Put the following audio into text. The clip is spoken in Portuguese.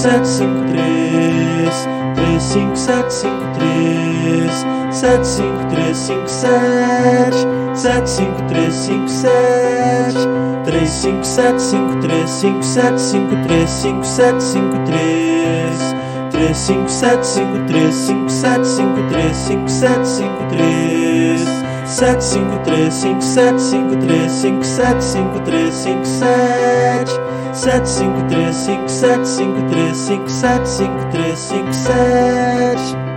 sete, cinco, três. 3, 5, 7, 5, 3. 7, 5, 3, 5, 7. 7, 5, 3, 5, 7. 3, 5, 7, 5, 3, 5, 7, 5, 3, 5, 7, 5, 3. 3, 5, 7, 5, 3, 5, 7, 5, 3, 5, 7, 5, 3. 7, 5, 3, 5, 7, 5, 3, 5, 7, 5, 3, 5, 7. 7, 5, 3, 5, 7, 5, 3, 5, 7, 5, 3, 5, 7.